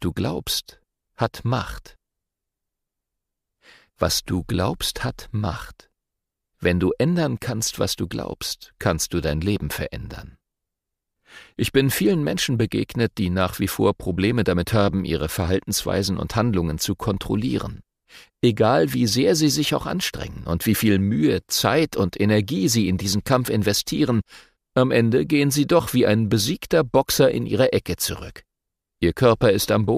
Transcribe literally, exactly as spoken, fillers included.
du glaubst, hat Macht. Was du glaubst, hat Macht. Wenn du ändern kannst, was du glaubst, kannst du dein Leben verändern. Ich bin vielen Menschen begegnet, die nach wie vor Probleme damit haben, ihre Verhaltensweisen und Handlungen zu kontrollieren. Egal wie sehr sie sich auch anstrengen und wie viel Mühe, Zeit und Energie sie in diesen Kampf investieren, am Ende gehen sie doch wie ein besiegter Boxer in ihre Ecke zurück. Ihr Körper ist am Boden.